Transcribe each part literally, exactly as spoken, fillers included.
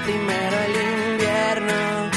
primero el invierno.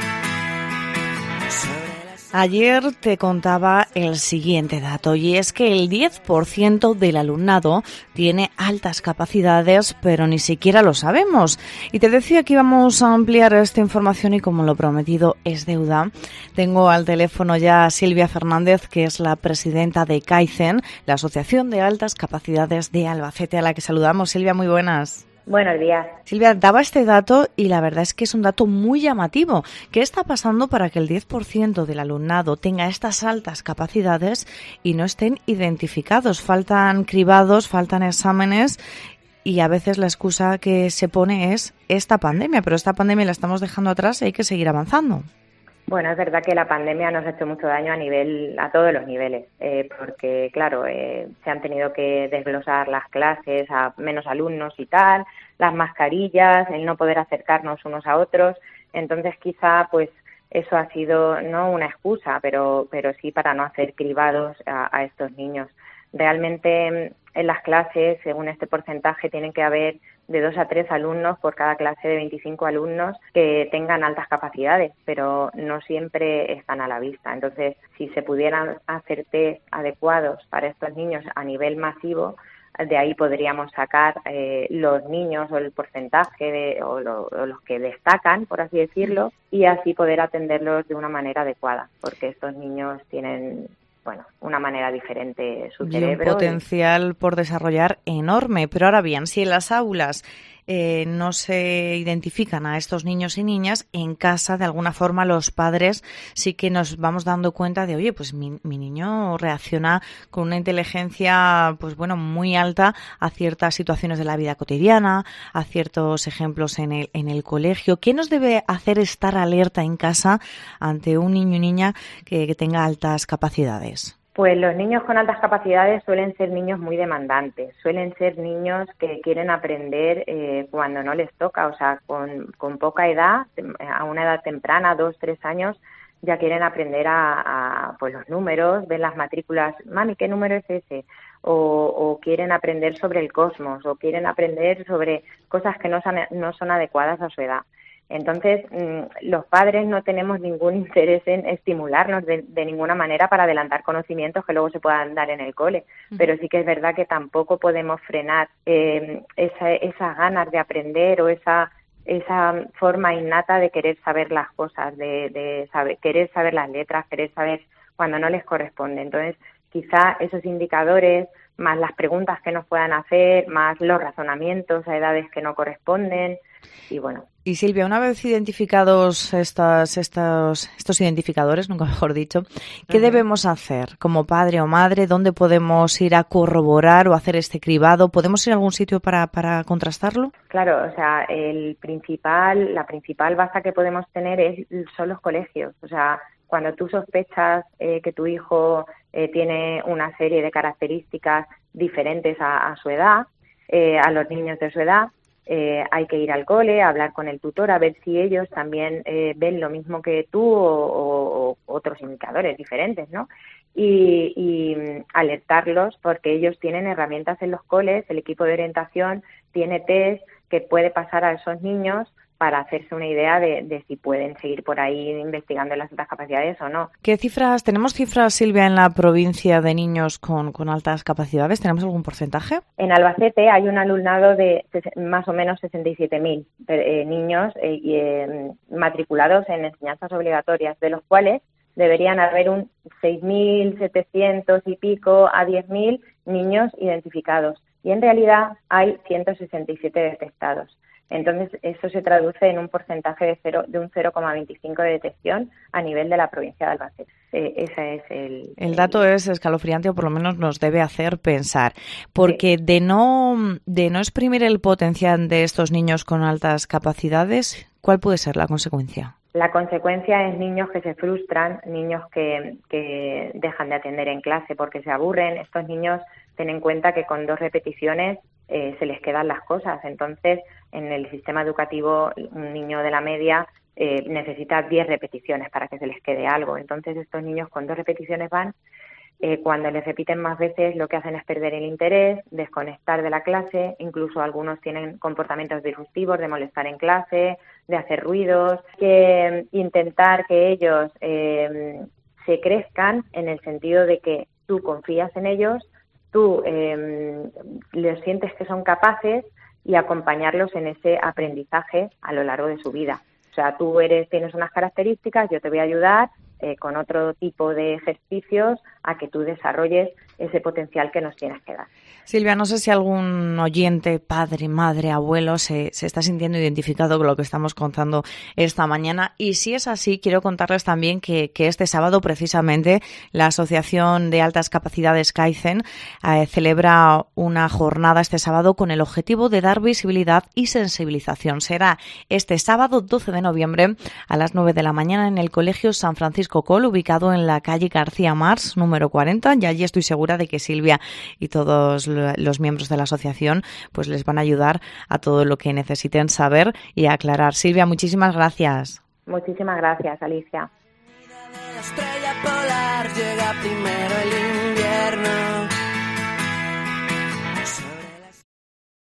Ayer te contaba el siguiente dato, y es que el diez por ciento del alumnado tiene altas capacidades, pero ni siquiera lo sabemos. Y te decía que íbamos a ampliar esta información y, como lo prometido es deuda, tengo al teléfono ya a Silvia Fernández, que es la presidenta de Kaizen, la Asociación de Altas Capacidades de Albacete, a la que saludamos. Silvia, muy buenas. Buenos días. Silvia, daba este dato y la verdad es que es un dato muy llamativo. ¿Qué está pasando para que el diez por ciento del alumnado tenga estas altas capacidades y no estén identificados? Faltan cribados, faltan exámenes y a veces la excusa que se pone es esta pandemia, pero esta pandemia la estamos dejando atrás y hay que seguir avanzando. Bueno, es verdad que la pandemia nos ha hecho mucho daño a nivel, a todos los niveles, eh, porque claro, eh, se han tenido que desglosar las clases a menos alumnos y tal, las mascarillas, el no poder acercarnos unos a otros, entonces quizá pues eso ha sido no una excusa, pero pero sí para no hacer cribados a, a estos niños. Realmente en las clases, según este porcentaje, tienen que haber de dos a tres alumnos por cada clase de veinticinco alumnos que tengan altas capacidades, pero no siempre están a la vista. Entonces, si se pudieran hacer test adecuados para estos niños a nivel masivo, de ahí podríamos sacar eh, los niños o el porcentaje de, o, lo, o los que destacan, por así decirlo, y así poder atenderlos de una manera adecuada, porque estos niños tienen bueno, una manera diferente su cerebro. Y un potencial y... por desarrollar enorme. Pero ahora bien, si en las aulas eh, no se identifican a estos niños y niñas, en casa de alguna forma los padres sí que nos vamos dando cuenta de, oye, pues mi, mi niño reacciona con una inteligencia pues bueno muy alta a ciertas situaciones de la vida cotidiana, a ciertos ejemplos en el, en el colegio. ¿Qué nos debe hacer estar alerta en casa ante un niño y niña que, que tenga altas capacidades? Pues los niños con altas capacidades suelen ser niños muy demandantes, suelen ser niños que quieren aprender eh, cuando no les toca, o sea, con, con poca edad, a una edad temprana, dos, tres años, ya quieren aprender a, a pues los números, ven las matrículas, mami, ¿qué número es ese? O, o quieren aprender sobre el cosmos, o quieren aprender sobre cosas que no son, no son adecuadas a su edad. Entonces, los padres no tenemos ningún interés en estimularnos de, de ninguna manera para adelantar conocimientos que luego se puedan dar en el cole, uh-huh. Pero sí que es verdad que tampoco podemos frenar eh, esa, esas ganas de aprender o esa esa forma innata de querer saber las cosas, de, de saber, querer saber las letras, querer saber cuando no les corresponde. Entonces, quizá esos indicadores, más las preguntas que nos puedan hacer, más los razonamientos a edades que no corresponden, y bueno. Y Silvia, una vez identificados estas, estos, estos identificadores, nunca mejor dicho, ¿qué uh-huh. debemos hacer como padre o madre? ¿Dónde podemos ir a corroborar o hacer este cribado? ¿Podemos ir a algún sitio para, para contrastarlo? Claro, o sea, el principal, la principal base que podemos tener es, son los colegios. O sea, cuando tú sospechas eh, que tu hijo eh, tiene una serie de características diferentes a, a su edad, eh, a los niños de su edad, Eh, hay que ir al cole, hablar con el tutor, a ver si ellos también eh, ven lo mismo que tú o, o, o otros indicadores diferentes, ¿no? Y, y alertarlos, porque ellos tienen herramientas en los coles, el equipo de orientación tiene test que puede pasar a esos niños para hacerse una idea de, de si pueden seguir por ahí investigando las altas capacidades o no. ¿Qué cifras, tenemos cifras, Silvia, en la provincia de niños con, con altas capacidades? ¿Tenemos algún porcentaje? En Albacete hay un alumnado de más o menos sesenta y siete mil eh, niños eh, eh, matriculados en enseñanzas obligatorias, de los cuales deberían haber un seis mil setecientos y pico a diez mil niños identificados. Y en realidad hay ciento sesenta y siete detectados. Entonces, eso se traduce en un porcentaje de, cero, de un cero coma veinticinco de detección a nivel de la provincia de Albacete. Eh, ese es el... El dato el... es escalofriante, o por lo menos nos debe hacer pensar, porque sí. de no de no exprimir el potencial de estos niños con altas capacidades, ¿cuál puede ser la consecuencia? La consecuencia es niños que se frustran, niños que, que dejan de atender en clase porque se aburren. Estos niños, ten en cuenta que con dos repeticiones eh, se les quedan las cosas. Entonces, en el sistema educativo, un niño de la media eh, necesita diez repeticiones para que se les quede algo. Entonces, estos niños con dos repeticiones van Eh, cuando les repiten más veces, lo que hacen es perder el interés, desconectar de la clase, incluso algunos tienen comportamientos disruptivos de molestar en clase, de hacer ruidos, que intentar que ellos eh, se crezcan en el sentido de que tú confías en ellos, tú eh, les sientes que son capaces y acompañarlos en ese aprendizaje a lo largo de su vida. O sea, tú eres, tienes unas características, yo te voy a ayudar eh, con otro tipo de ejercicios a que tú desarrolles ese potencial que nos tienes que dar. Silvia, no sé si algún oyente, padre, madre, abuelo, se, se está sintiendo identificado con lo que estamos contando esta mañana. Y si es así, quiero contarles también que, que este sábado, precisamente, la Asociación de Altas Capacidades Kaizen eh, celebra una jornada este sábado con el objetivo de dar visibilidad y sensibilización. Será este sábado, doce de noviembre, a las nueve de la mañana, en el Colegio San Francisco Coll, ubicado en la calle García Mars, número cuarenta. Y allí estoy segura de que Silvia y todos los miembros de la asociación pues les van a ayudar a todo lo que necesiten saber y aclarar. Silvia, muchísimas gracias. Muchísimas gracias, Alicia. La estrella polar llega primero.